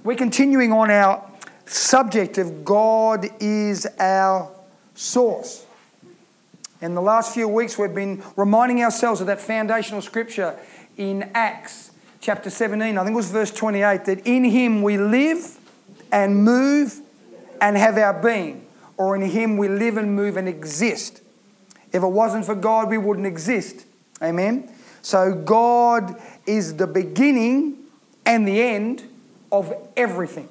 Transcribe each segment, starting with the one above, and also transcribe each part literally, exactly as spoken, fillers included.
We're continuing on our subject of God is our source. In the last few weeks, we've been reminding ourselves of that foundational scripture in Acts chapter seventeen, I think it was verse twenty-eight, that in Him we live and move and have our being. Or in Him we live and move and exist. If it wasn't for God, we wouldn't exist. Amen? So God is the beginning and the end of everything.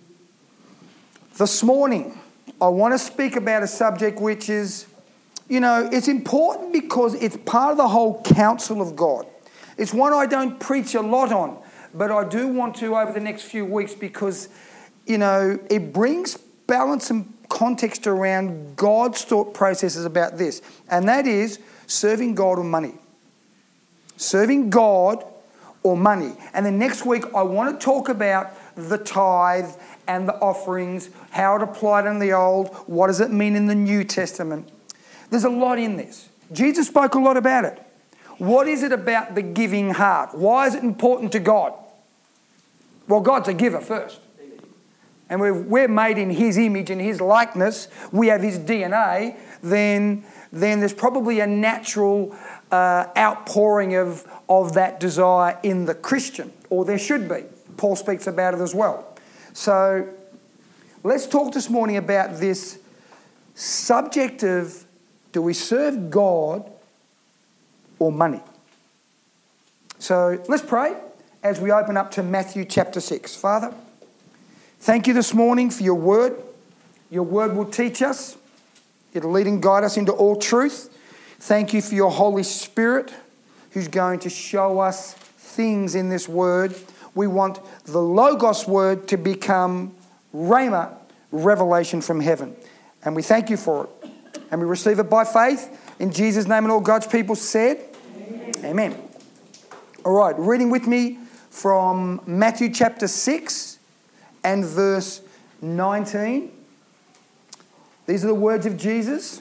This morning, I want to speak about a subject which is, you know, it's important because it's part of the whole counsel of God. It's one I don't preach a lot on, but I do want to over the next few weeks because, you know, it brings balance and context around God's thought processes about this. And that is serving God or money. Serving God or money. And then next week I want to talk about the tithe and the offerings, how it applied in the Old, what does it mean in the New Testament. There's a lot in this. Jesus spoke a lot about it. What is it about the giving heart? Why is it important to God? Well, God's a giver first. And we're, we're made in His image and His likeness. We have His D N A. Then, then there's probably a natural uh, outpouring of, of that desire in the Christian. Or there should be. Paul speaks about it as well. So let's talk this morning about this subject of, do we serve God or money? So let's pray as we open up to Matthew chapter six. Father, thank you this morning for your word. Your word will teach us. It'll lead and guide us into all truth. Thank you for your Holy Spirit who's going to show us things in this word. We want the Logos word to become Rhema, revelation from heaven. And we thank you for it. And we receive it by faith. In Jesus' name, and all God's people said, Amen. Amen. All right, reading with me from Matthew chapter six and verse nineteen. These are the words of Jesus.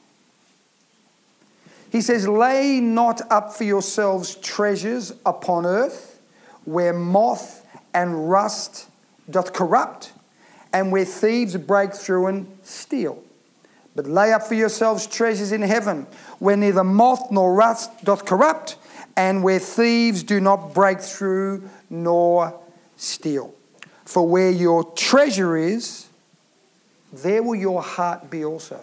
He says, lay not up for yourselves treasures upon earth, where moth and rust doth corrupt, and where thieves break through and steal. But lay up for yourselves treasures in heaven, where neither moth nor rust doth corrupt, and where thieves do not break through nor steal. For where your treasure is, there will your heart be also.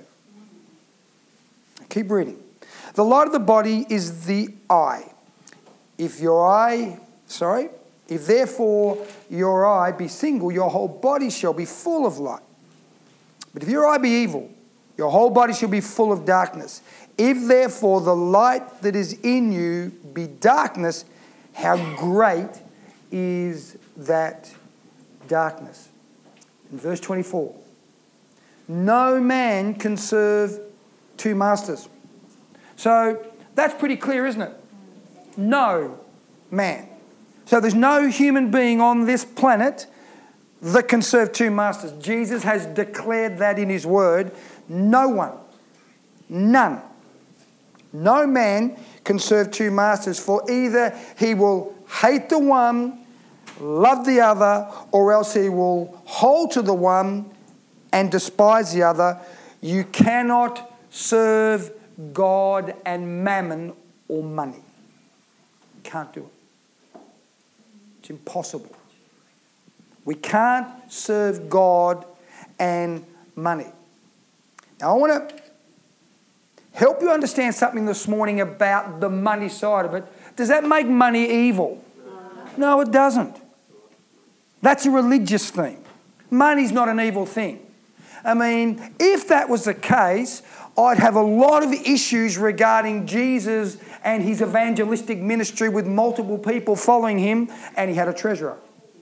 Keep reading. The light of the body is the eye. If your eye, sorry, if therefore your eye be single, your whole body shall be full of light. But if your eye be evil, your whole body shall be full of darkness. If therefore the light that is in you be darkness, how great is that darkness? In verse twenty-four, no man can serve two masters. So that's pretty clear, isn't it? No man. So there's no human being on this planet that can serve two masters. Jesus has declared that in His word. No one, none, no man can serve two masters, for either he will hate the one, love the other, or else he will hold to the one and despise the other. You cannot serve God and mammon or money. You can't do it. It's impossible. We can't serve God and money. Now I want to help you understand something this morning about the money side of it. Does that make money evil? No, it doesn't. That's a religious thing. Money's not an evil thing. I mean, if that was the case, I'd have a lot of issues regarding Jesus and His evangelistic ministry with multiple people following Him, and He had a treasurer.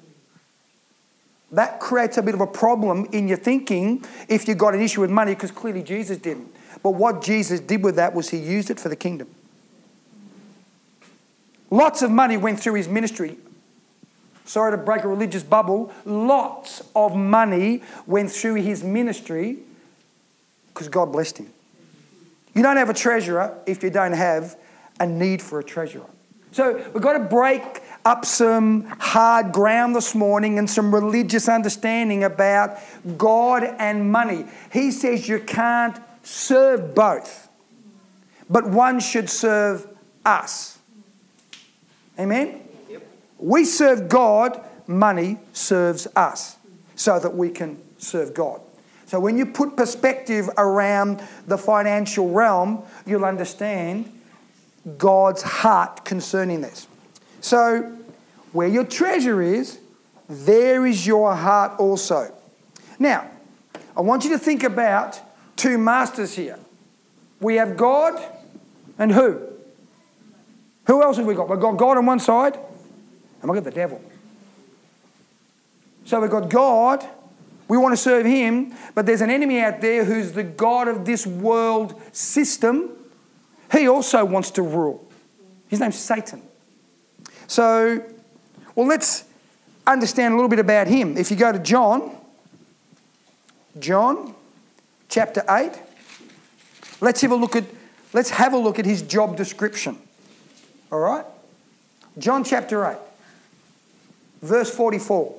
That creates a bit of a problem in your thinking if you've got an issue with money, because clearly Jesus didn't. But what Jesus did with that was He used it for the kingdom. Lots of money went through His ministry. Sorry to break a religious bubble. Lots of money went through His ministry because God blessed Him. You don't have a treasurer if you don't have a need for a treasurer. So we've got to break up some hard ground this morning and some religious understanding about God and money. He says you can't serve both, but one should serve us. Amen? Yep. We serve God, money serves us so that we can serve God. So when you put perspective around the financial realm, you'll understand God's heart concerning this. So where your treasure is, there is your heart also. Now, I want you to think about two masters here. We have God and who? Who else have we got? We've got God on one side and we've got the devil. So we've got God, we want to serve him, but there's an enemy out there who's the God of this world system. He also wants to rule. His name's Satan. So, well, let's understand a little bit about him. If you go to John, John chapter eight, let's have a look at let's have a look at his job description. All right? John chapter eight, verse forty-four.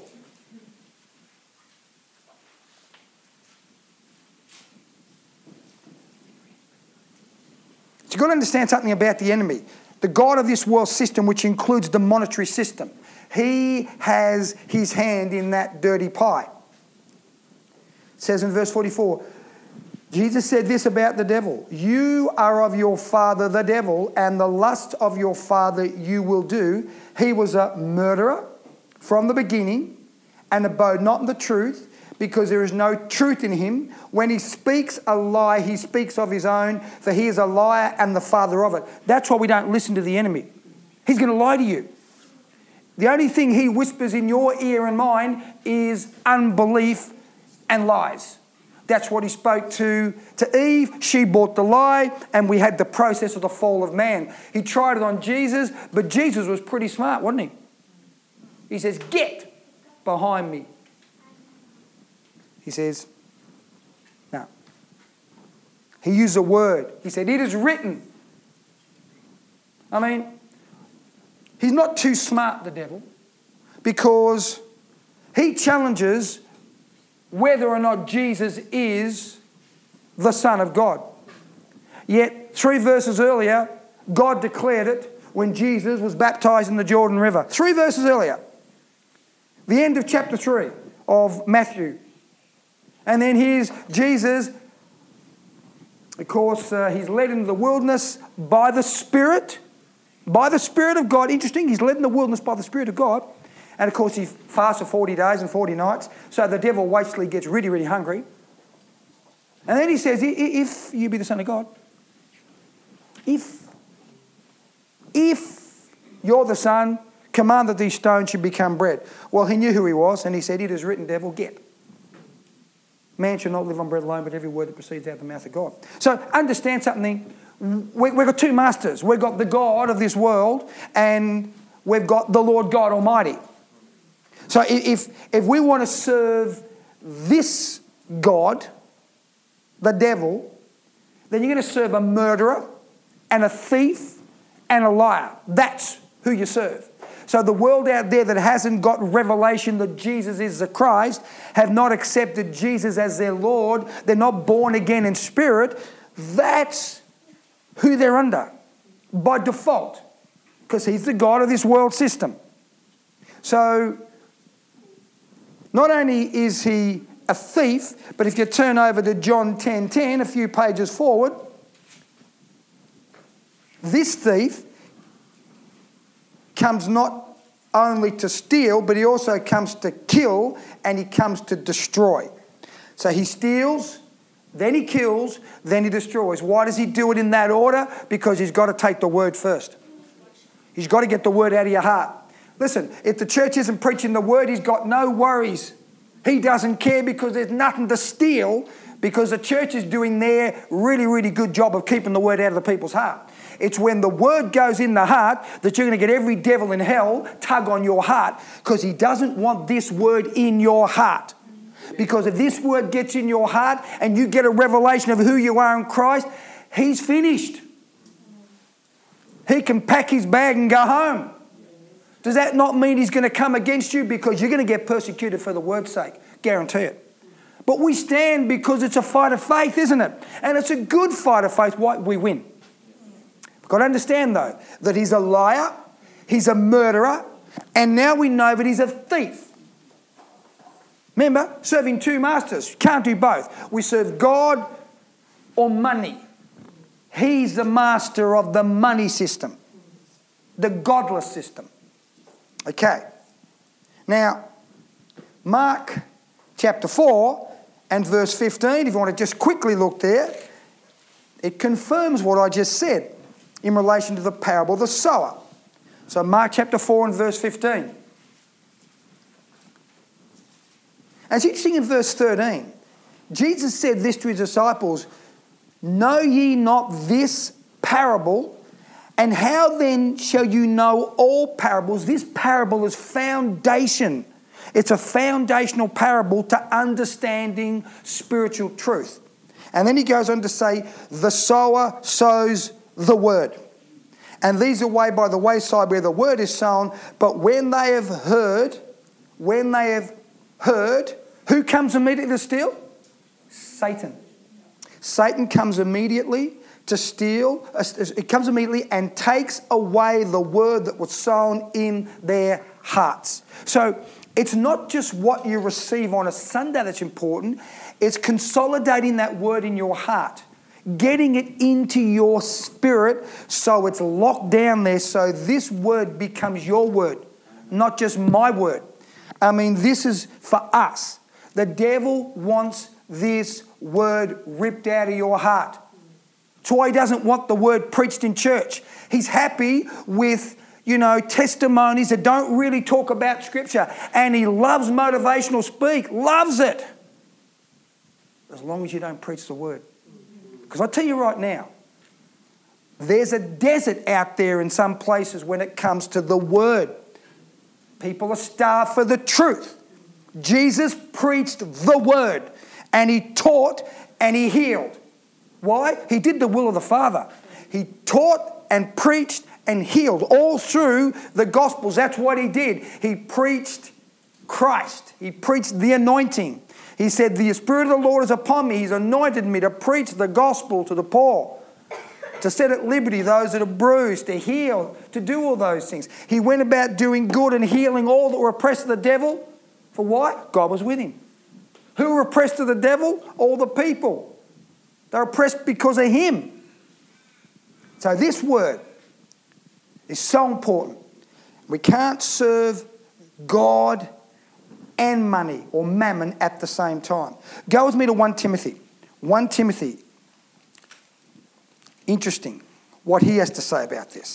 So you've got to understand something about the enemy. The God of this world system, which includes the monetary system. He has his hand in that dirty pie. It says in verse forty-four, Jesus said this about the devil. You are of your father the devil, and the lust of your father you will do. He was a murderer from the beginning and abode not in the truth, because there is no truth in him. When he speaks a lie, he speaks of his own, for he is a liar and the father of it. That's why we don't listen to the enemy. He's going to lie to you. The only thing he whispers in your ear and mine is unbelief and lies. That's what he spoke to, to Eve. She bought the lie, and we had the process of the fall of man. He tried it on Jesus, but Jesus was pretty smart, wasn't he? He says, "Get behind me." He says, no. He used a word. He said, "It is written." I mean, he's not too smart, the devil, because he challenges whether or not Jesus is the Son of God. Yet, three verses earlier, God declared it when Jesus was baptized in the Jordan River. Three verses earlier. The end of chapter three of Matthew. And then here's Jesus. Of course, uh, he's led into the wilderness by the Spirit. By the Spirit of God. Interesting, he's led in the wilderness by the Spirit of God. And of course, he fasts for forty days and forty nights. So the devil waits till he gets really, really hungry. And then he says, if you be the Son of God, if, if you're the Son, command that these stones should become bread. Well, he knew who he was, and he said, "It is written, devil, get. Man shall not live on bread alone, but every word that proceeds out of the mouth of God." So understand something. We've got two masters. We've got the God of this world, and we've got the Lord God Almighty. So if, if we want to serve this God, the devil, then you're going to serve a murderer and a thief and a liar. That's who you serve. So the world out there that hasn't got revelation that Jesus is the Christ, have not accepted Jesus as their Lord, they're not born again in spirit, that's who they're under by default, because he's the God of this world system. So not only is he a thief, but if you turn over to John ten ten, a few pages forward, this thief comes not only to steal, but he also comes to kill, and he comes to destroy. So he steals, then he kills, then he destroys. Why does he do it in that order? Because he's got to take the word first. He's got to get the word out of your heart. Listen, if the church isn't preaching the word, he's got no worries. He doesn't care, because there's nothing to steal, because the church is doing their really, really good job of keeping the word out of the people's heart. It's when the word goes in the heart that you're going to get every devil in hell tug on your heart, because he doesn't want this word in your heart. Because if this word gets in your heart and you get a revelation of who you are in Christ, he's finished. He can pack his bag and go home. Does that not mean he's going to come against you? Because you're going to get persecuted for the word's sake. Guarantee it. But we stand because it's a fight of faith, isn't it? And it's a good fight of faith. Why? We win. We've got to understand, though, that he's a liar, he's a murderer, and now we know that he's a thief. Remember, serving two masters. Can't do both. We serve God or money. He's the master of the money system, the godless system. Okay. Now, Mark chapter four and verse fifteen, if you want to just quickly look there, it confirms what I just said in relation to the parable of the sower. So Mark chapter four and verse fifteen. And it's interesting in verse thirteen. Jesus said this to his disciples, "Know ye not this parable? And how then shall you know all parables?" This parable is foundation. It's a foundational parable to understanding spiritual truth. And then he goes on to say, "The sower sows the word. And these are way by the wayside where the word is sown. But when they have heard, when they have heard, who comes immediately to steal? Satan. Satan comes immediately to steal. It comes immediately and takes away the word that was sown in their hearts." So it's not just what you receive on a Sunday that's important. It's consolidating that word in your heart. Getting it into your spirit so it's locked down there so this word becomes your word, not just my word. I mean, this is for us. The devil wants this word ripped out of your heart. That's why he doesn't want the word preached in church. He's happy with, you know, testimonies that don't really talk about Scripture. And he loves motivational speak, loves it. As long as you don't preach the word. Because I tell you right now, there's a desert out there in some places when it comes to the word. People are starved for the truth. Jesus preached the word and he taught and he healed. Why? He did the will of the Father. He taught and preached and healed all through the Gospels. That's what he did. He preached Christ. He preached the anointing. He said, "The Spirit of the Lord is upon me. He's anointed me to preach the gospel to the poor, to set at liberty those that are bruised, to heal, to do all those things." He went about doing good and healing all that were oppressed of the devil. For what? God was with him. Who were oppressed of the devil? All the people. They're oppressed because of him. So this word is so important. We can't serve God and money or mammon at the same time. Go with me to First Timothy. First Timothy. Interesting what he has to say about this.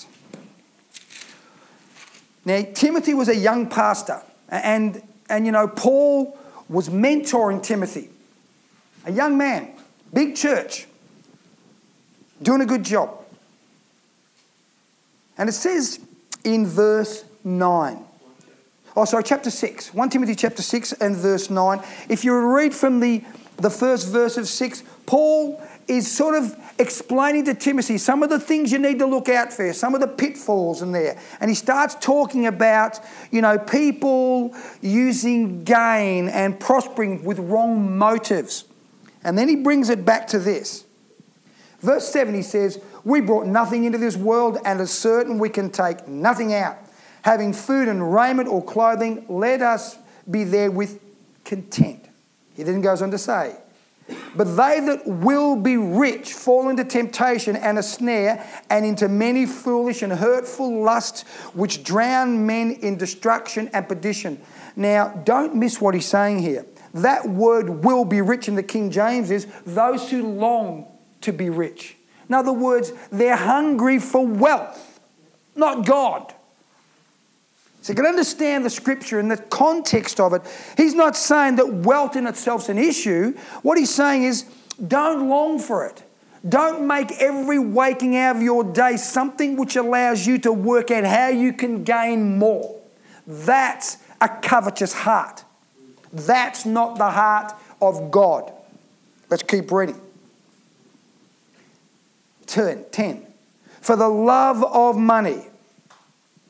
Now, Timothy was a young pastor, and, and you know, Paul was mentoring Timothy. A young man, big church, doing a good job. And it says in verse nine, oh sorry, chapter six, First Timothy chapter six and verse nine. If you read from the, the first verse of six, Paul is sort of explaining to Timothy some of the things you need to look out for, some of the pitfalls in there. And he starts talking about, you know, people using gain and prospering with wrong motives. And then he brings it back to this. Verse seven, he says, "We brought nothing into this world, and it's certain we can take nothing out. Having food and raiment or clothing, let us be there with content." He then goes on to say, "But they that will be rich fall into temptation and a snare, and into many foolish and hurtful lusts, which drown men in destruction and perdition." Now, don't miss what he's saying here. That word "will be rich" in the King James is those who long to be rich. In other words, they're hungry for wealth, not God. So you can understand the scripture in the context of it. He's not saying that wealth in itself is an issue. What he's saying is, don't long for it. Don't make every waking hour of your day something which allows you to work out how you can gain more. That's a covetous heart. That's not the heart of God. Let's keep reading. ten. For the love of money.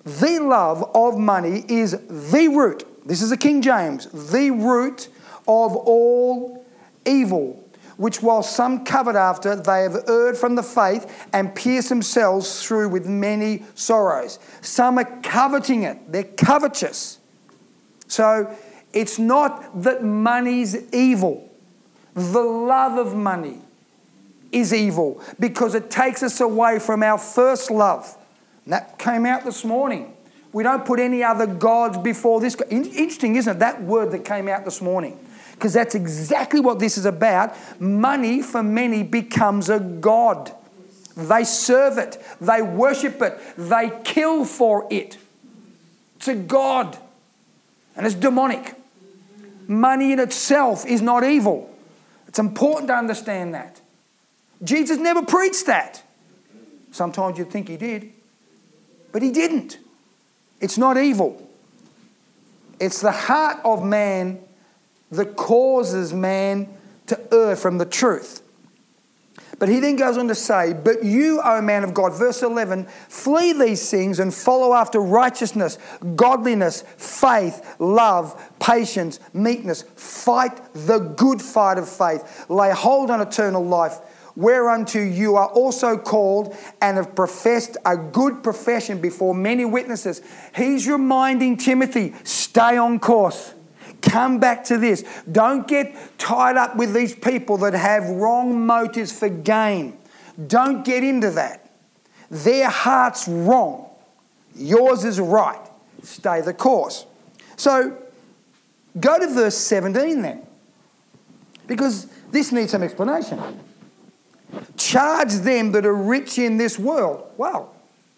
The love of money is the root. This is the King James. The root of all evil, which while some covered after, they have erred from the faith and pierced themselves through with many sorrows. Some are coveting it. They're covetous. So it's not that money's evil. The love of money is evil because it takes us away from our first love. And that came out this morning. We don't put any other gods before this. Interesting, isn't it? That word that came out this morning. Because that's exactly what this is about. Money for many becomes a god. They serve it. They worship it. They kill for it. It's a god. And it's demonic. Money in itself is not evil. It's important to understand that. Jesus never preached that. Sometimes you'd think he did. But he didn't. It's not evil. It's the heart of man that causes man to err from the truth. But he then goes on to say, but you, O man of God, verse eleven, flee these things and follow after righteousness, godliness, faith, love, patience, meekness. Fight the good fight of faith. Lay hold on eternal life, whereunto you are also called and have professed a good profession before many witnesses. He's reminding Timothy, stay on course. Come back to this. Don't get tied up with these people that have wrong motives for gain. Don't get into that. Their heart's wrong. Yours is right. Stay the course. So go to verse seventeen then. Because this needs some explanation. Charge them that are rich in this world. Wow.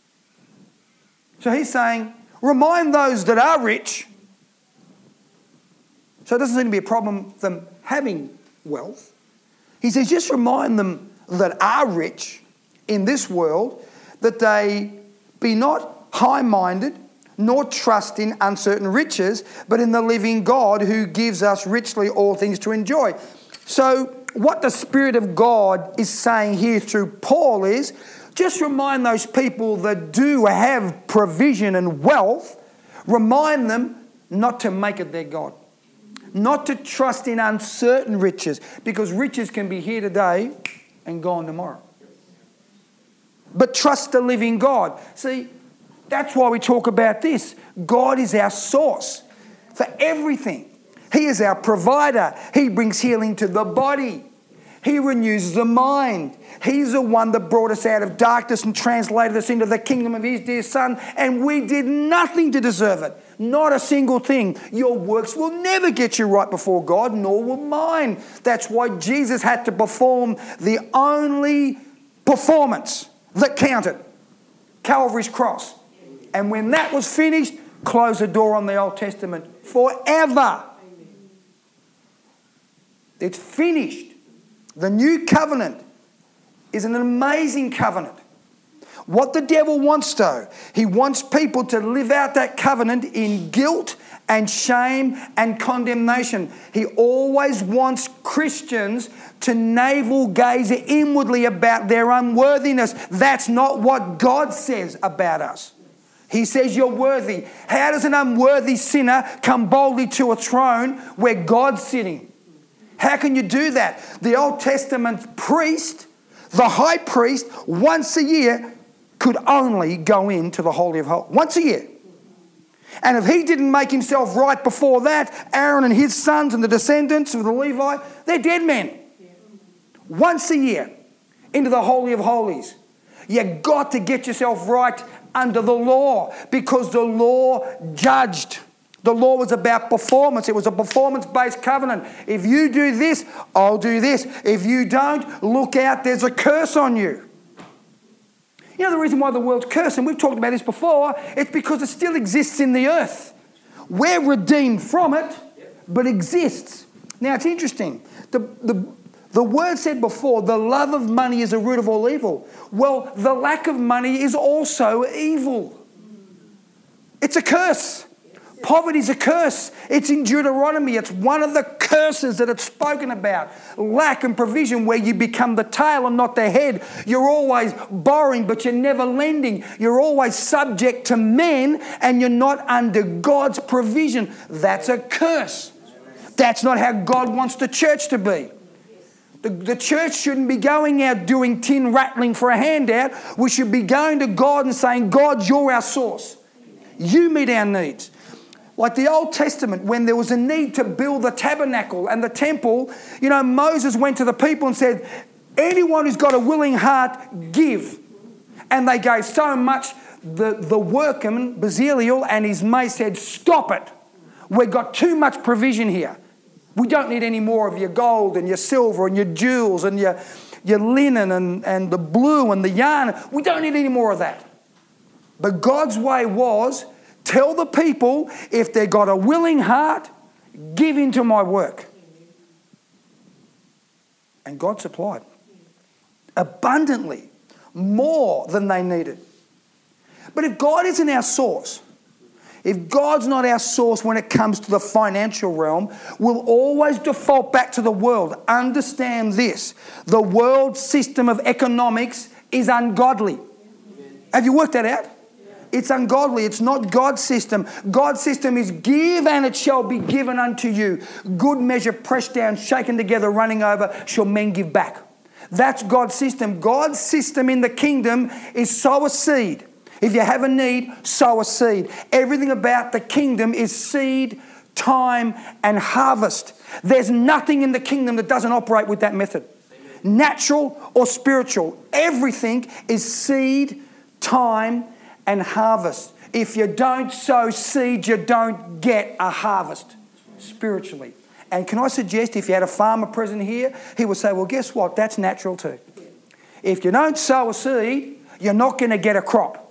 So he's saying, remind those that are rich. So it doesn't seem to be a problem them having wealth. He says, just remind them that are rich in this world that they be not high-minded, nor trust in uncertain riches, but in the living God who gives us richly all things to enjoy. So what the Spirit of God is saying here through Paul is, just remind those people that do have provision and wealth, remind them not to make it their God. Not to trust in uncertain riches, because riches can be here today and gone tomorrow. But trust the living God. See, that's why we talk about this. God is our source for everything. He is our provider. He brings healing to the body. He renews the mind. He's the one that brought us out of darkness and translated us into the kingdom of his dear Son, and we did nothing to deserve it. Not a single thing. Your works will never get you right before God, nor will mine. That's why Jesus had to perform the only performance that counted, Calvary's cross. And when that was finished, close the door on the Old Testament forever. It's finished. The new covenant is an amazing covenant. What the devil wants, though, he wants people to live out that covenant in guilt and shame and condemnation. He always wants Christians to navel gaze inwardly about their unworthiness. That's not what God says about us. He says you're worthy. How does an unworthy sinner come boldly to a throne where God's sitting? How can you do that? The Old Testament priest, the high priest, once a year could only go into the Holy of Holies. Once a year. And if he didn't make himself right before that, Aaron and his sons and the descendants of the Levi, they're dead men. Once a year into the Holy of Holies. You got to get yourself right under the law, because the law judged. The law was about performance. It was a performance-based covenant. If you do this, I'll do this. If you don't, look out, there's a curse on you. You know the reason why the world's cursed, and we've talked about this before, it's because it still exists in the earth. We're redeemed from it, but exists. Now, it's interesting. The, the, the word said before, the love of money is the root of all evil. Well, the lack of money is also evil. It's a curse. Poverty is a curse. It's in Deuteronomy. It's one of the curses that it's spoken about. Lack and provision, where you become the tail and not the head. You're always borrowing, but you're never lending. You're always subject to men and you're not under God's provision. That's a curse. That's not how God wants the church to be. The, the church shouldn't be going out doing tin rattling for a handout. We should be going to God and saying, God, you're our source. You meet our needs. Like the Old Testament, when there was a need to build the tabernacle and the temple, you know, Moses went to the people and said, anyone who's got a willing heart, give. And they gave so much, the, the workman, Bezalel, and his mate said, stop it. We've got too much provision here. We don't need any more of your gold and your silver and your jewels and your, your linen and, and the blue and the yarn. We don't need any more of that. But God's way was, tell the people, if they've got a willing heart, give into my work. And God supplied abundantly, more than they needed. But if God isn't our source, if God's not our source when it comes to the financial realm, we'll always default back to the world. Understand this. The world system of economics is ungodly. Have you worked that out? It's ungodly. It's not God's system. God's system is give and it shall be given unto you. Good measure, pressed down, shaken together, running over, shall men give back. That's God's system. God's system in the kingdom is sow a seed. If you have a need, sow a seed. Everything about the kingdom is seed, time, and harvest. There's nothing in the kingdom that doesn't operate with that method. Amen. Natural or spiritual. Everything is seed, time, and harvest. If you don't sow seed, you don't get a harvest spiritually. And can I suggest, if you had a farmer present here, he would say, well, guess what? That's natural too. If you don't sow a seed, you're not going to get a crop.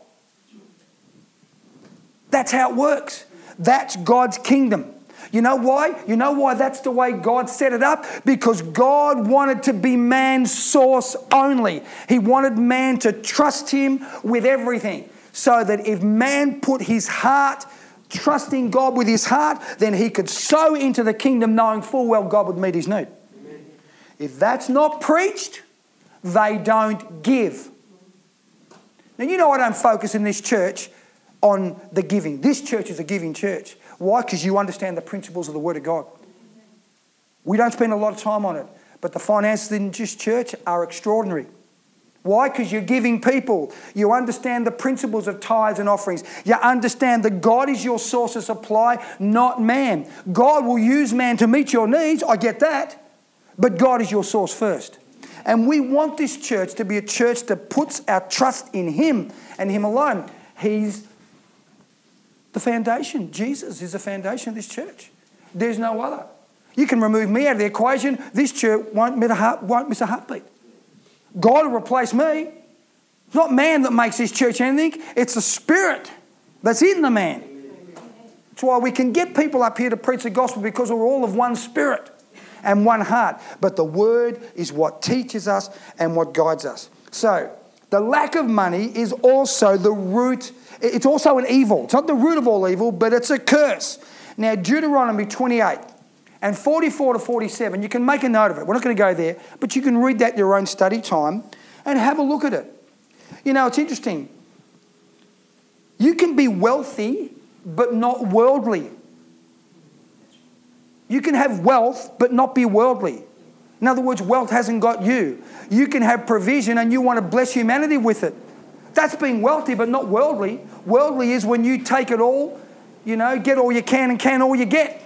That's how it works. That's God's kingdom. You know why? You know why that's the way God set it up? Because God wanted to be man's source only. He wanted man to trust him with everything. So that if man put his heart, trusting God with his heart, then he could sow into the kingdom knowing full well God would meet his need. Amen. If that's not preached, they don't give. Now, you know I don't focus in this church on the giving. This church is a giving church. Why? Because you understand the principles of the Word of God. We don't spend a lot of time on it. But the finances in this church are extraordinary. Why? Because you're giving people. You understand the principles of tithes and offerings. You understand that God is your source of supply, not man. God will use man to meet your needs. I get that. But God is your source first. And we want this church to be a church that puts our trust in Him and Him alone. He's the foundation. Jesus is the foundation of this church. There's no other. You can remove me out of the equation. This church won't miss a, heart, won't miss a heartbeat. God will replace me. It's not man that makes this church anything. It's the Spirit that's in the man. That's why we can get people up here to preach the gospel, because we're all of one spirit and one heart. But the Word is what teaches us and what guides us. So, the lack of money is also the root. It's also an evil. It's not the root of all evil, but it's a curse. Now, Deuteronomy twenty-eight and forty-four to forty-seven, you can make a note of it. We're not going to go there, but you can read that in your own study time and have a look at it. You know, it's interesting. You can be wealthy, but not worldly. You can have wealth, but not be worldly. In other words, wealth hasn't got you. You can have provision and you want to bless humanity with it. That's being wealthy, but not worldly. Worldly is when you take it all, you know, get all you can and can all you get.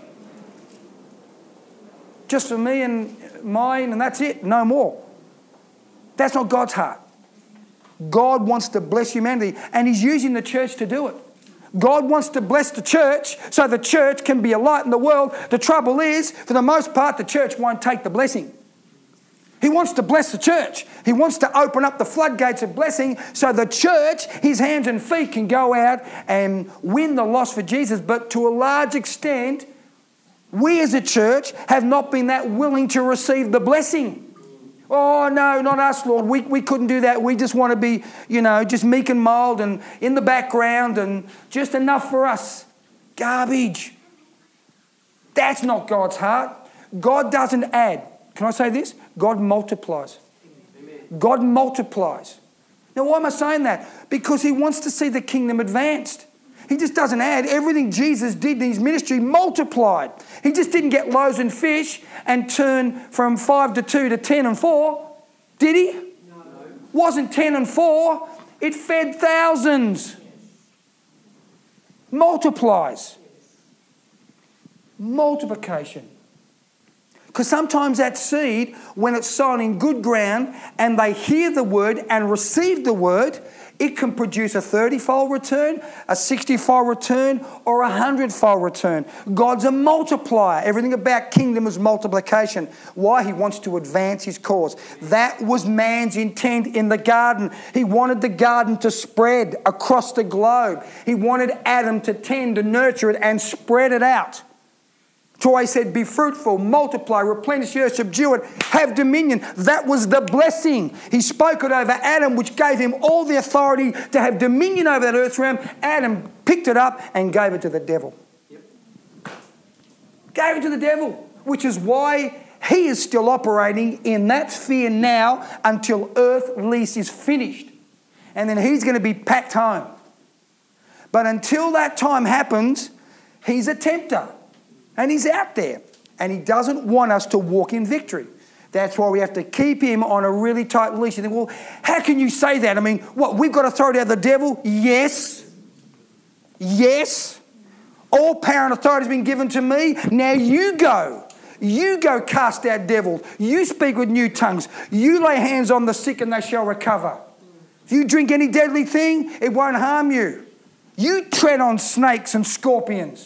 Just for me and mine, and that's it, no more. That's not God's heart. God wants to bless humanity, and He's using the church to do it. God wants to bless the church so the church can be a light in the world. The trouble is, for the most part, the church won't take the blessing. He wants to bless the church. He wants to open up the floodgates of blessing so the church, His hands and feet, can go out and win the lost for Jesus. But to a large extent, we as a church have not been that willing to receive the blessing. Oh, no, not us, Lord. We, we couldn't do that. We just want to be, you know, just meek and mild and in the background and just enough for us. Garbage. That's not God's heart. God doesn't add. Can I say this? God multiplies. Amen. God multiplies. Now, why am I saying that? Because he wants to see the kingdom advanced. He just doesn't add. Everything Jesus did in his ministry multiplied. He just didn't get loaves and fish and turn from five to two to ten and four. Did he? No. Wasn't ten and four. It fed thousands. Multiplies. Multiplication. Because sometimes that seed, when it's sown in good ground and they hear the word and receive the word, it can produce a thirty-fold return, a sixty-fold return, or a hundred-fold return. God's a multiplier. Everything about kingdom is multiplication. Why? He wants to advance his cause. That was man's intent in the garden. He wanted the garden to spread across the globe. He wanted Adam to tend, to nurture it, and spread it out. So I said, be fruitful, multiply, replenish the earth, subdue it, have dominion. That was the blessing. He spoke it over Adam, which gave him all the authority to have dominion over that earth realm. Adam picked it up and gave it to the devil. Yep. Gave it to the devil, which is why he is still operating in that sphere now until earth lease is finished. And then he's going to be packed home. But until that time happens, he's a tempter. And he's out there. And he doesn't want us to walk in victory. That's why we have to keep him on a really tight leash. You think, well, how can you say that? I mean, what, we've got authority over the devil? Yes. Yes. All power and authority has been given to me. Now you go. You go cast out devils. You speak with new tongues. You lay hands on the sick and they shall recover. If you drink any deadly thing, it won't harm you. You tread on snakes and scorpions.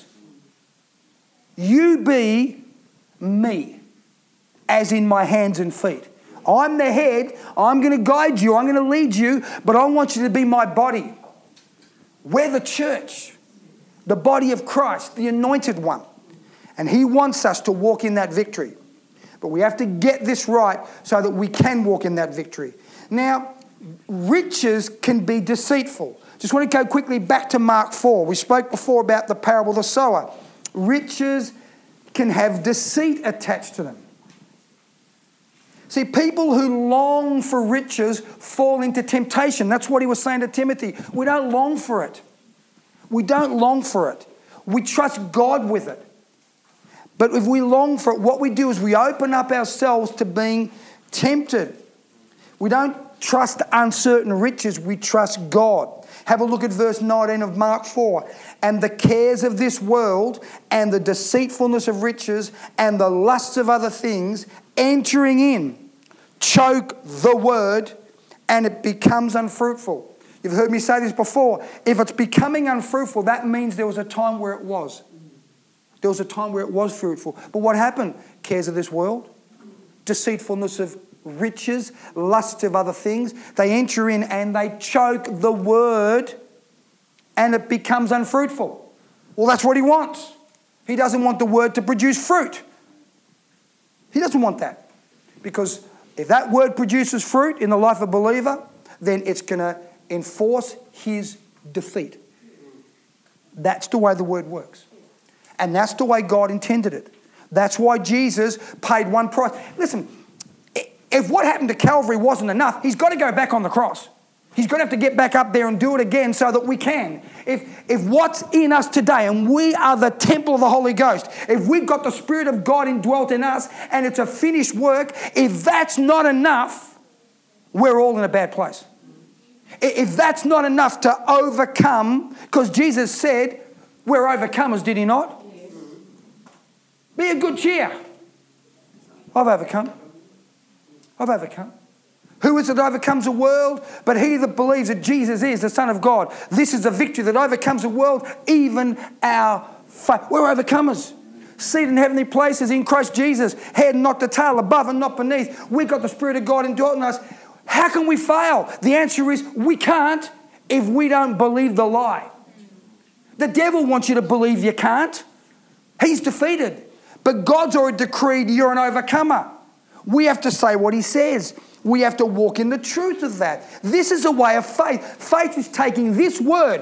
You be me, as in my hands and feet. I'm the head. I'm going to guide you. I'm going to lead you. But I want you to be my body. We're the church, the body of Christ, the anointed one. And he wants us to walk in that victory. But we have to get this right so that we can walk in that victory. Now, riches can be deceitful. Just want to go quickly back to Mark four. We spoke before about the parable of the sower. Riches can have deceit attached to them. See, people who long for riches fall into temptation. That's what he was saying to Timothy. We don't long for it. We don't long for it. We trust God with it. But if we long for it, what we do is we open up ourselves to being tempted. We don't trust uncertain riches. We trust God. Have a look at verse nineteen of Mark four. And the cares of this world and the deceitfulness of riches and the lusts of other things entering in choke the word and it becomes unfruitful. You've heard me say this before. If it's becoming unfruitful, that means there was a time where it was. There was a time where it was fruitful. But what happened? Cares of this world, deceitfulness of riches, lusts of other things. They enter in and they choke the word and it becomes unfruitful. Well, that's what he wants. He doesn't want the word to produce fruit. He doesn't want that. Because if that word produces fruit in the life of a believer, then it's going to enforce his defeat. That's the way the word works. And that's the way God intended it. That's why Jesus paid one price. Listen, if what happened to Calvary wasn't enough, he's got to go back on the cross. He's going to have to get back up there and do it again so that we can. If, if what's in us today, and we are the temple of the Holy Ghost, if we've got the Spirit of God indwelt in us and it's a finished work, if that's not enough, we're all in a bad place. If that's not enough to overcome, because Jesus said, we're overcomers, did he not? Yes. Be of good cheer. I've overcome. I've overcome. Who is it that overcomes the world? But he that believes that Jesus is the Son of God. This is the victory that overcomes the world, even our faith. We're overcomers. Seated in heavenly places in Christ Jesus. Head not the tail, above and not beneath. We've got the Spirit of God indwelt in us. How can we fail? The answer is we can't if we don't believe the lie. The devil wants you to believe you can't. He's defeated. But God's already decreed you're an overcomer. We have to say what he says. We have to walk in the truth of that. This is a way of faith. Faith is taking this word,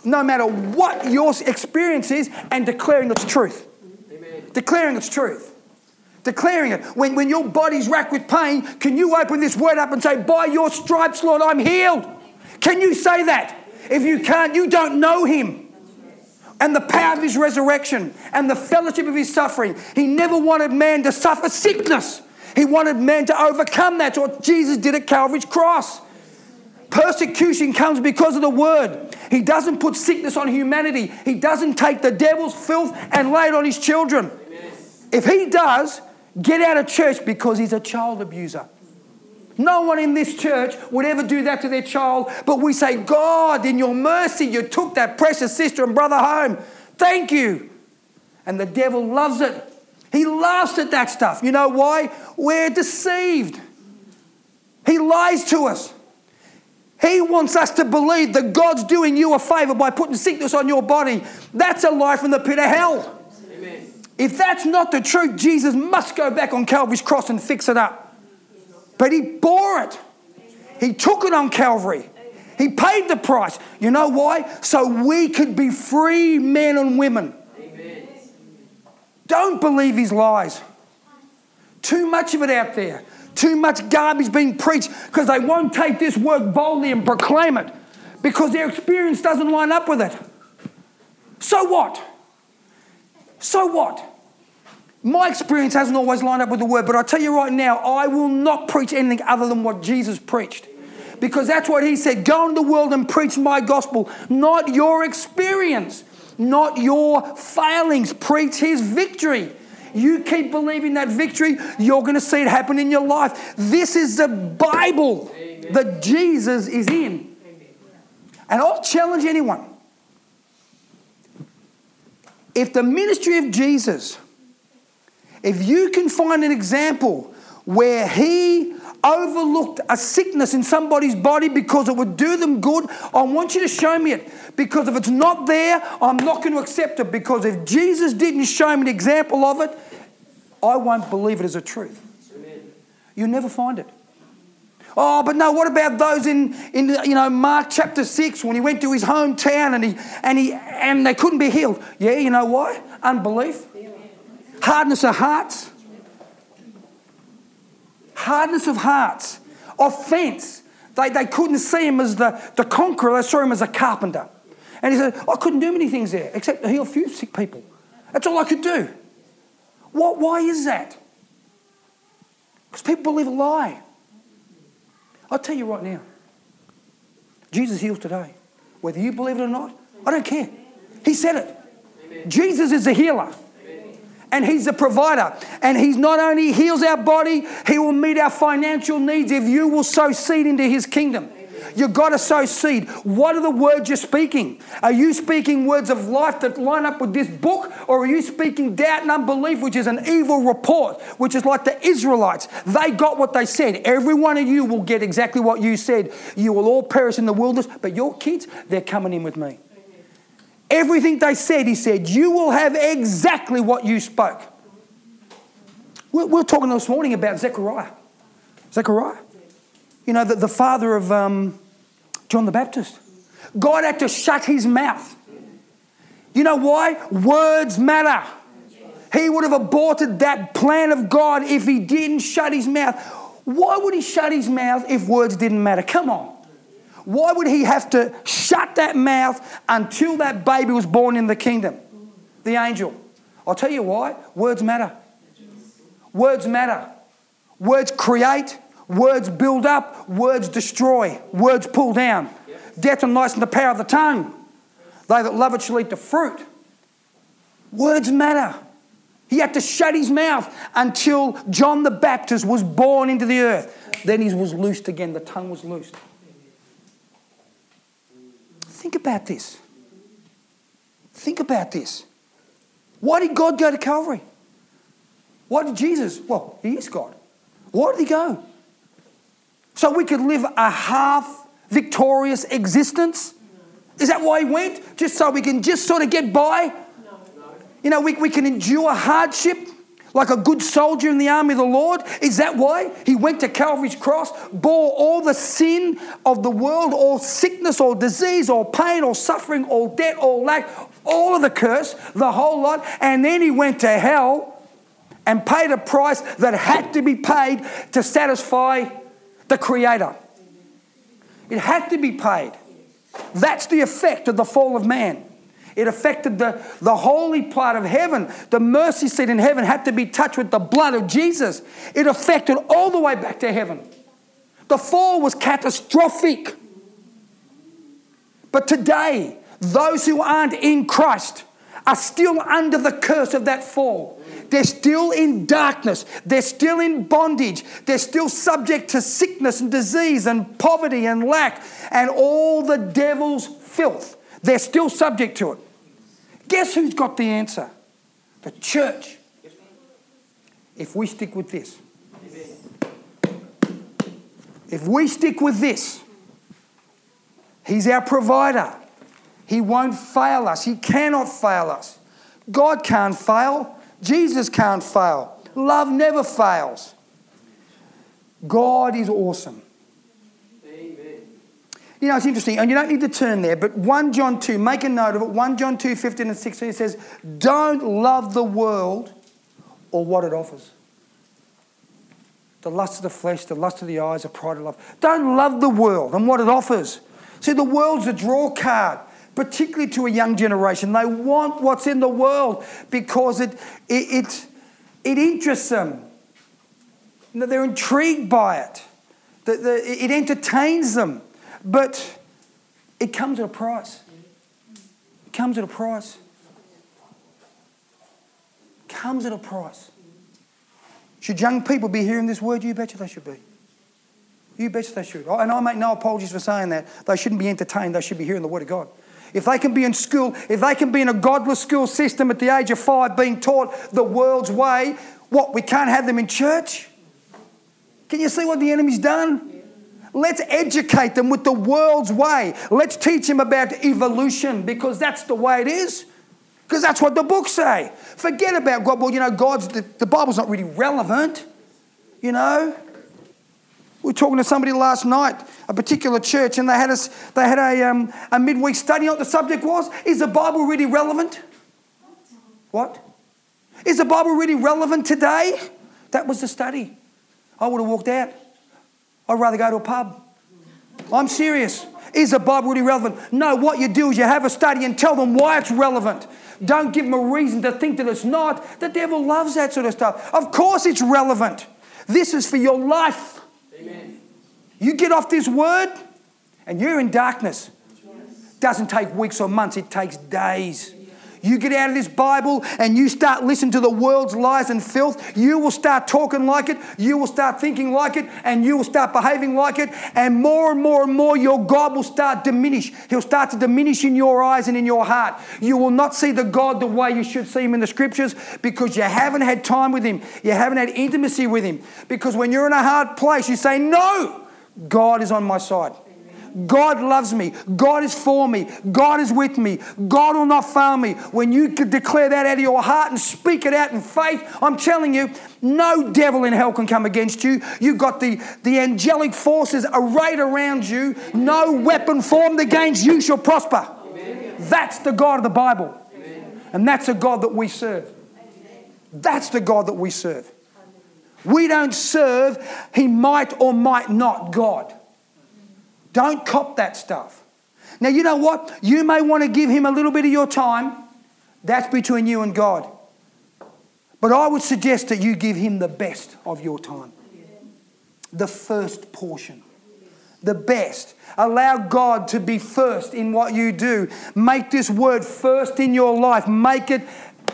no matter what your experience is, and declaring its truth. Amen. Declaring its truth. Declaring it. When, when your body's racked with pain, can you open this word up and say, by your stripes, Lord, I'm healed? Can you say that? If you can't, you don't know him. And the power of his resurrection and the fellowship of his suffering. He never wanted man to suffer sickness. He wanted man to overcome that. That's what Jesus did at Calvary's cross. Persecution comes because of the word. He doesn't put sickness on humanity. He doesn't take the devil's filth and lay it on his children. Amen. If he does, get out of church because he's a child abuser. No one in this church would ever do that to their child, but we say, God, in your mercy, you took that precious sister and brother home. Thank you. And the devil loves it. He laughs at that stuff. You know why? We're deceived. He lies to us. He wants us to believe that God's doing you a favour by putting sickness on your body. That's a lie from the pit of hell. Amen. If that's not the truth, Jesus must go back on Calvary's cross and fix it up. But he bore it. He took it on Calvary. He paid the price. You know why? So we could be free men and women. Amen. Don't believe his lies. Too much of it out there. Too much garbage being preached because they won't take this word boldly and proclaim it because their experience doesn't line up with it. So what? So what? My experience hasn't always lined up with the word, but I tell you right now, I will not preach anything other than what Jesus preached. Because that's what he said. Go into the world and preach my gospel, not your experience, not your failings. Preach his victory. You keep believing that victory, you're going to see it happen in your life. This is the Bible Amen. That Jesus is in. Amen. And I'll challenge anyone. If the ministry of Jesus, if you can find an example where he overlooked a sickness in somebody's body because it would do them good, I want you to show me it. Because if it's not there, I'm not going to accept it. Because if Jesus didn't show me an example of it, I won't believe it as a truth. Amen. You'll never find it. Oh, but no, what about those in, in you know, Mark chapter six when he went to his hometown and he and he and they couldn't be healed? Yeah, you know why? Unbelief. Hardness of hearts. Hardness of hearts. Offence. They, they couldn't see him as the, the conqueror. They saw him as a carpenter. And he said, I couldn't do many things there except heal a few sick people. That's all I could do. What? Why is that? Because people believe a lie. I'll tell you right now. Jesus heals today. Whether you believe it or not, I don't care. He said it. Amen. Jesus is a healer. Amen. And he's a provider. And he not only heals our body, he will meet our financial needs if you will sow seed into his kingdom. You've got to sow seed. What are the words you're speaking? Are you speaking words of life that line up with this book? Or are you speaking doubt and unbelief, which is an evil report, which is like the Israelites? They got what they said. Every one of you will get exactly what you said. You will all perish in the wilderness, but your kids, they're coming in with me. Everything they said, he said, you will have exactly what you spoke. We're, we're talking this morning about Zechariah. Zechariah. You know, the, the father of um, John the Baptist. God had to shut his mouth. You know why? Words matter. He would have aborted that plan of God if he didn't shut his mouth. Why would he shut his mouth if words didn't matter? Come on. Why would he have to shut that mouth until that baby was born in the kingdom? The angel. I'll tell you why. Words matter. Words matter. Words create. Words build up, words destroy, words pull down. Yep. Death and life in the power of the tongue. They that love it shall eat the fruit. Words matter. He had to shut his mouth until John the Baptist was born into the earth. Then he was loosed again. The tongue was loosed. Think about this. Think about this. Why did God go to Calvary? Why did Jesus? Well, he is God. Why did he go? So we could live a half victorious existence? Is that why he went? Just so we can just sort of get by? You know, we, we can endure hardship Like a good soldier in the army of the Lord? Is that why he went to Calvary's cross, bore all the sin of the world, all sickness, all disease, all pain, all suffering, all debt, all lack, all of the curse, the whole lot, and then he went to hell and paid a price that had to be paid to satisfy the Creator. It had to be paid. That's the effect of the fall of man. It affected the, the holy part of heaven. The mercy seat in heaven had to be touched with the blood of Jesus. It affected all the way back to heaven. The fall was catastrophic. But today, those who aren't in Christ are still under the curse of that fall. They're still in darkness. They're still in bondage. They're still subject to sickness and disease and poverty and lack and all the devil's filth. They're still subject to it. Guess who's got the answer? The church. If we stick with this. If we stick with this, He's our provider. He won't fail us. He cannot fail us. God can't fail. Jesus can't fail. Love never fails. God is awesome. You know, it's interesting, and you don't need to turn there, but First John two, make a note of it. First John two, fifteen and sixteen, it says, don't love the world or what it offers. The lust of the flesh, the lust of the eyes, the pride of life. Don't love the world and what it offers. See, the world's a draw card, particularly to a young generation. They want what's in the world because it, it, it, it interests them. You know, they're intrigued by it. The, the, it entertains them. But it comes at a price. It comes at a price. It comes at a price. Should young people be hearing this word? You betcha they should be. You betcha they should. And I make no apologies for saying that. They shouldn't be entertained. They should be hearing the word of God. If they can be in school, if they can be in a godless school system at the age of five being taught the world's way, what, we can't have them in church? Can you see what the enemy's done? Let's educate them with the world's way. Let's teach them about evolution because that's the way it is. Because that's what the books say. Forget about God. Well, you know, God's the, the Bible's not really relevant. You know, we were talking to somebody last night, a particular church, and they had a they had a um, a midweek study. You know what the subject was? Is the Bible really relevant? What? Is the Bible really relevant today? That was the study. I would have walked out. I'd rather go to a pub. I'm serious. Is the Bible really relevant? No, what you do is you have a study and tell them why it's relevant. Don't give them a reason to think that it's not. The devil loves that sort of stuff. Of course it's relevant. This is for your life. Amen. You get off this word and you're in darkness. It doesn't take weeks or months. It takes days. You get out of this Bible and you start listening to the world's lies and filth, you will start talking like it, you will start thinking like it, and you will start behaving like it, and more and more and more your God will start diminish. He'll start to diminish in your eyes and in your heart. You will not see the God the way you should see Him in the Scriptures because you haven't had time with Him. You haven't had intimacy with Him. Because when you're in a hard place, you say, no, God is on my side. God loves me. God is for me. God is with me. God will not fail me. When you could declare that out of your heart and speak it out in faith, I'm telling you, no devil in hell can come against you. You've got the, the angelic forces arrayed around you. No weapon formed against you shall prosper. Amen. That's the God of the Bible. Amen. And that's the God that we serve. That's the God that we serve. We don't serve He might or might not God. Don't cop that stuff. Now, you know what? You may want to give Him a little bit of your time. That's between you and God. But I would suggest that you give Him the best of your time. The first portion. The best. Allow God to be first in what you do. Make this word first in your life. Make it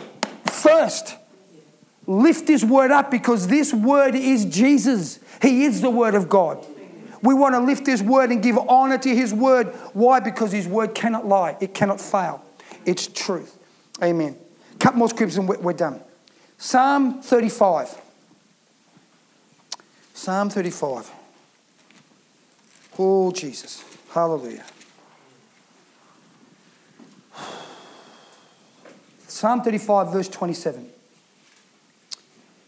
first. Lift this word up because this word is Jesus. He is the Word of God. We want to lift His word and give honour to His word. Why? Because His word cannot lie. It cannot fail. It's truth. Amen. A couple more scriptures and we're done. Psalm thirty-five. Psalm thirty-five. Oh, Jesus. Hallelujah. Psalm thirty-five, verse twenty-seven.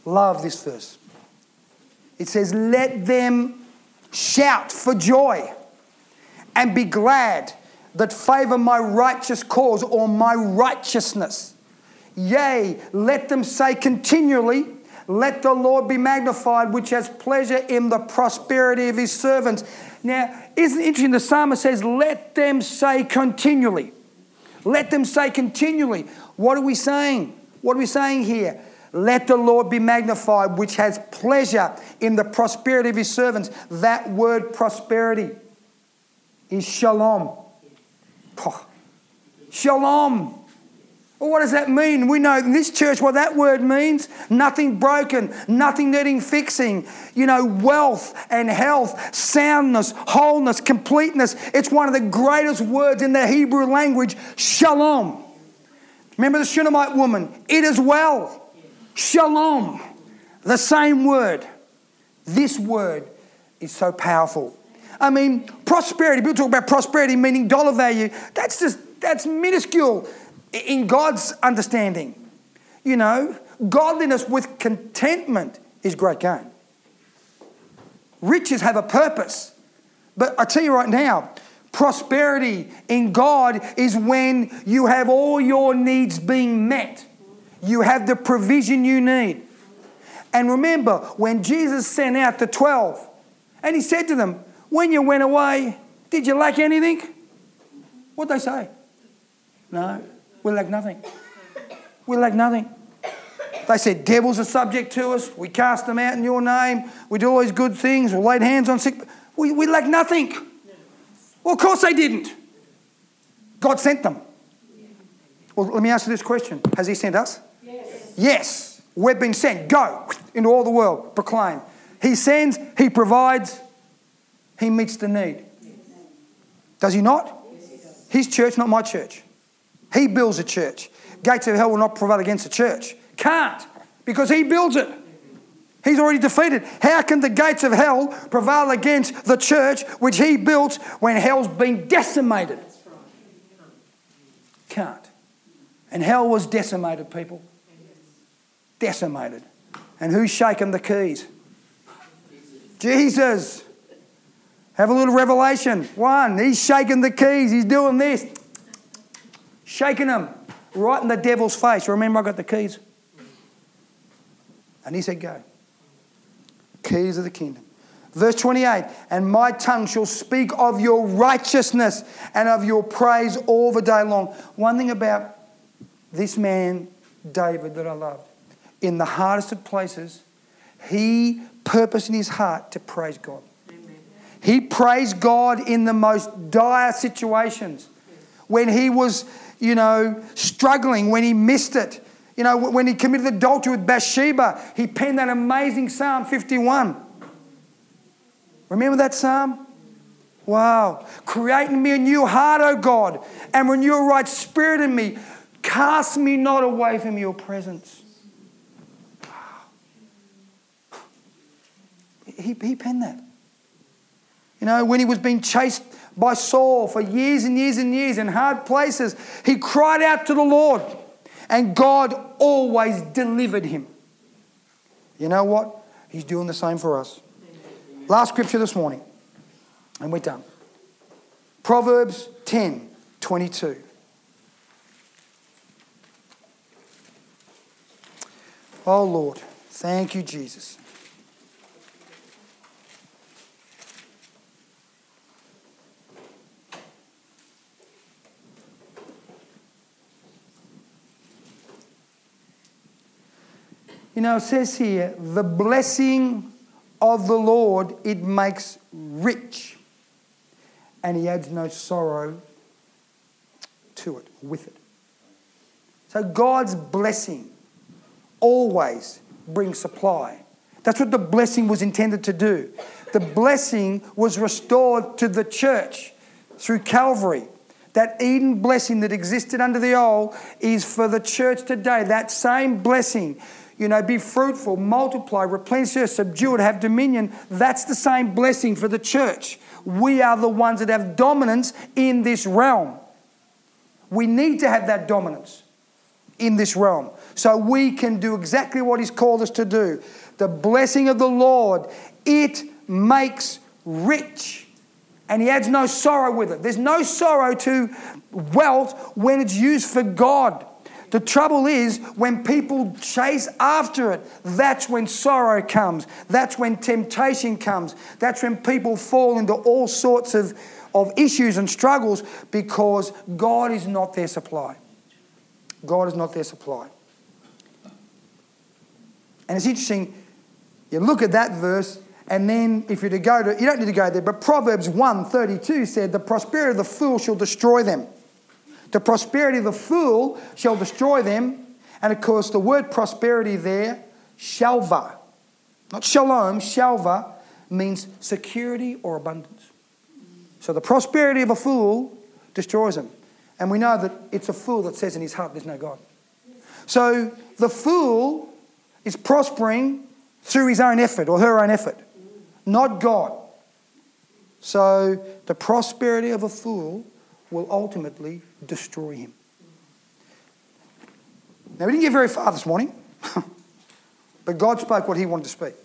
Love this verse. It says, let them shout for joy and be glad that favour my righteous cause or my righteousness. Yea, let them say continually, let the Lord be magnified, which has pleasure in the prosperity of his servants. Now, isn't it interesting? The psalmist says, let them say continually. Let them say continually. What are we saying? What are we saying here? Let the Lord be magnified, which has pleasure in the prosperity of his servants. That word prosperity is shalom. Oh, shalom. Well, what does that mean? We know in this church what that word means. Nothing broken, nothing needing fixing. You know, wealth and health, soundness, wholeness, completeness. It's one of the greatest words in the Hebrew language, shalom. Remember the Shunammite woman? It is well. Shalom. The same word. This word is so powerful. I mean, prosperity. People talk about prosperity meaning dollar value. That's just, that's minuscule in God's understanding. You know, godliness with contentment is great gain. Riches have a purpose. But I tell you right now, prosperity in God is when you have all your needs being met. You have the provision you need. And remember, when Jesus sent out the twelve, and he said to them, when you went away, did you lack anything? What'd they say? No, we lack nothing. We lack nothing. They said, devils are subject to us. We cast them out in your name. We do all these good things. We laid hands on sick. We, we lack nothing. Well, of course they didn't. God sent them. Well, let me ask you this question. Has he sent us? Yes. Yes. We've been sent. Go into all the world. Proclaim. He sends. He provides. He meets the need. Does he not? His church, not my church. He builds a church. Gates of hell will not prevail against the church. Can't, because he builds it. He's already defeated. How can the gates of hell prevail against the church which he built when hell's been decimated? Can't. And hell was decimated, people. Decimated. And who's shaken the keys? Jesus. Have a little revelation. One, he's shaking the keys. He's doing this. Shaking them right in the devil's face. Remember, I got the keys. And he said, go. Keys of the kingdom. Verse twenty-eight, and my tongue shall speak of your righteousness and of your praise all the day long. One thing about this man, David, that I love, in the hardest of places, he purposed in his heart to praise God. Amen. He praised God in the most dire situations. When he was, you know, struggling, when he missed it. You know, when he committed adultery with Bathsheba, he penned that amazing Psalm fifty-one. Remember that psalm? Wow. Create in me a new heart, O God, and renew a right spirit in me. Cast me not away from your presence. Wow. He, he penned that. You know, when he was being chased by Saul for years and years and years in hard places, he cried out to the Lord. And God always delivered him. You know what? He's doing the same for us. Last scripture this morning. And we're done. Proverbs ten twenty-two. Oh Lord, thank you, Jesus. You know, it says here, the blessing of the Lord, it makes rich, and he adds no sorrow to it, with it. So God's blessing always brings supply. That's what the blessing was intended to do. The blessing was restored to the church through Calvary. That Eden blessing that existed under the old is for the church today. That same blessing. You know, be fruitful, multiply, replenish the earth, subdue it, have dominion. That's the same blessing for the church. We are the ones that have dominance in this realm. We need to have that dominance in this realm. so we can do exactly what He's called us to do. The blessing of the Lord, it makes rich, and He adds no sorrow with it. There's no sorrow to wealth when it's used for God. The trouble is when people chase after it, that's when sorrow comes. That's when temptation comes. That's when people fall into all sorts of, of issues and struggles because God is not their supply. God is not their supply. And it's interesting, you look at that verse, and then if you're to go to, you don't need to go there, but Proverbs one thirty-two said, the prosperity of the fool shall destroy them. The prosperity of the fool shall destroy them. And of course, the word prosperity there, shalva, not shalom, shalva, means security or abundance. So the prosperity of a fool destroys him. And we know that it's a fool that says in his heart there's no God. So the fool is prospering through his own effort or her own effort, not God. So the prosperity of a fool will ultimately destroy him. Now, we didn't get very far this morning, but God spoke what He wanted to speak.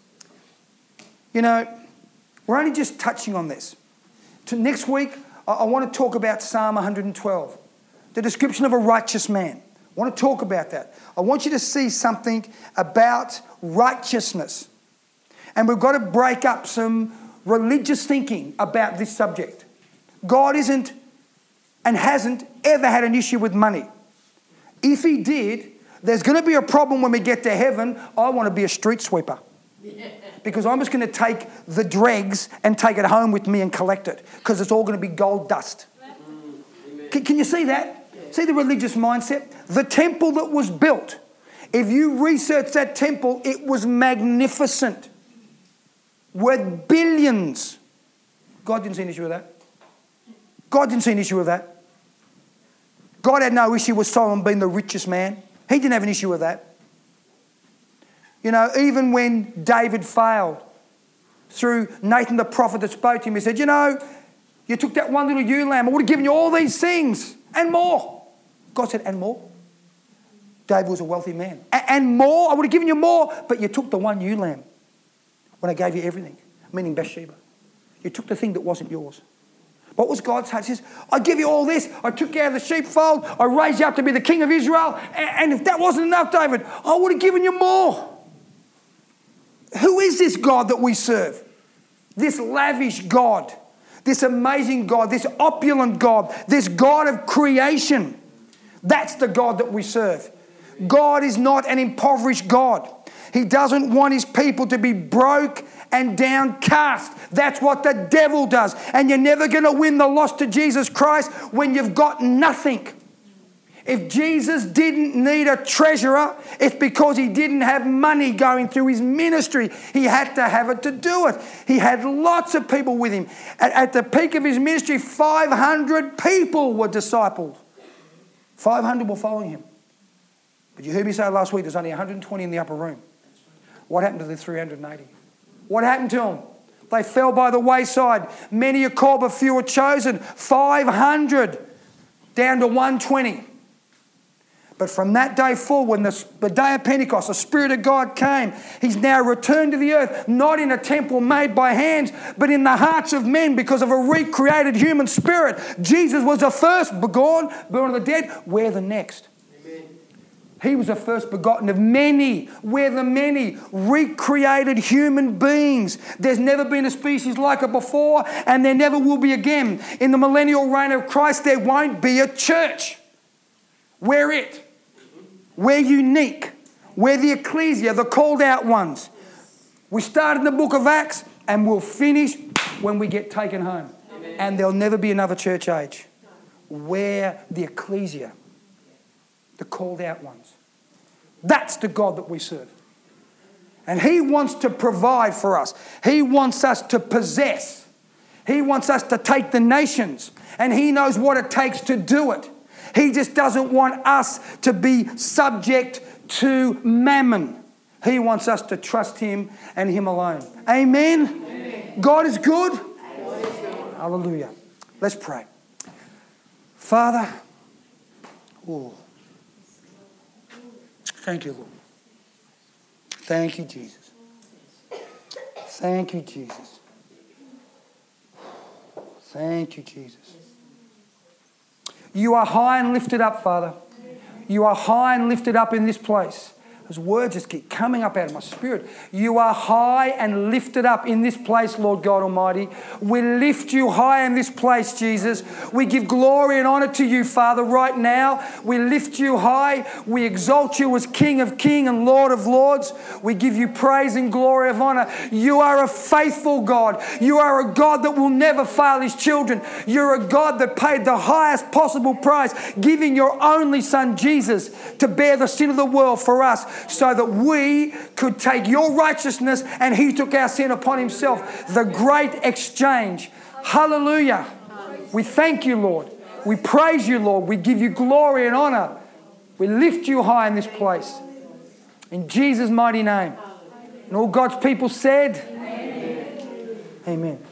You know, we're only just touching on this. To next week, I, I want to talk about Psalm one hundred twelve, the description of a righteous man. I want to talk about that. I want you to see something about righteousness. And we've got to break up some religious thinking about this subject. God isn't and hasn't ever had an issue with money. If He did, there's going to be a problem when we get to heaven. I want to be a street sweeper. Because I'm just going to take the dregs and take it home with me and collect it. Because it's all going to be gold dust. Can, can you see that? See the religious mindset? The temple that was built, if you research that temple, it was magnificent. Worth billions. God didn't see an issue with that. God didn't see an issue with that. God had no issue with Solomon being the richest man. He didn't have an issue with that. You know, even when David failed, through Nathan the prophet that spoke to him, he said, you know, you took that one little ewe lamb, I would have given you all these things and more. God said, and more? David was a wealthy man. And more? I would have given you more, but you took the one ewe lamb when I gave you everything, meaning Bathsheba. You took the thing that wasn't yours. What was God's heart? He says, I give you all this. I took you out of the sheepfold. I raised you up to be the king of Israel. And if that wasn't enough, David, I would have given you more. Who is this God that we serve? This lavish God, this amazing God, this opulent God, this God of creation. That's the God that we serve. God is not an impoverished God. He doesn't want His people to be broke and downcast. That's what the devil does. And you're never going to win the lost to Jesus Christ when you've got nothing. If Jesus didn't need a treasurer, it's because He didn't have money going through His ministry. He had to have it to do it. He had lots of people with Him. At, at the peak of His ministry, five hundred people were discipled. five hundred were following Him. But you heard me say last week, there's only one hundred twenty in the upper room. What happened to the three hundred eighty? What happened to them? They fell by the wayside. Many are called, but few are chosen. five hundred down to one hundred twenty. But from that day forward, when the, the day of Pentecost, the Spirit of God came, He's now returned to the earth, not in a temple made by hands, but in the hearts of men because of a recreated human spirit. Jesus was the first begotten, born of the dead. We're the next. Amen. He was the first begotten of many. We're the many recreated human beings. There's never been a species like it before, and there never will be again. In the millennial reign of Christ, there won't be a church. We're it. We're unique. We're the ecclesia, the called out ones. We started the book of Acts and we'll finish when we get taken home. Amen. And there'll never be another church age. We're the ecclesia, the called out ones. That's the God that we serve. And He wants to provide for us. He wants us to possess. He wants us to take the nations. And He knows what it takes to do it. He just doesn't want us to be subject to mammon. He wants us to trust Him and Him alone. Amen? Amen. God is good. Amen. Hallelujah. Let's pray. Father, oh, Thank you, Lord. Thank you, Jesus. Thank you, Jesus. Thank you, Jesus. You are high and lifted up, Father. You are high and lifted up in this place. Those words just keep coming up out of my spirit. You are high and lifted up in this place, Lord God Almighty. We lift you high in this place, Jesus. We give glory and honor to you, Father, right now. We lift you high. We exalt you as King of Kings and Lord of Lords. We give you praise and glory of honor. You are a faithful God. You are a God that will never fail his children. You're a God that paid the highest possible price, giving your only Son, Jesus, to bear the sin of the world for us, so that we could take your righteousness and he took our sin upon himself. The great exchange. Hallelujah. We thank you, Lord. We praise you, Lord. We give you glory and honor. We lift you high in this place. In Jesus' mighty name. And all God's people said, Amen. Amen.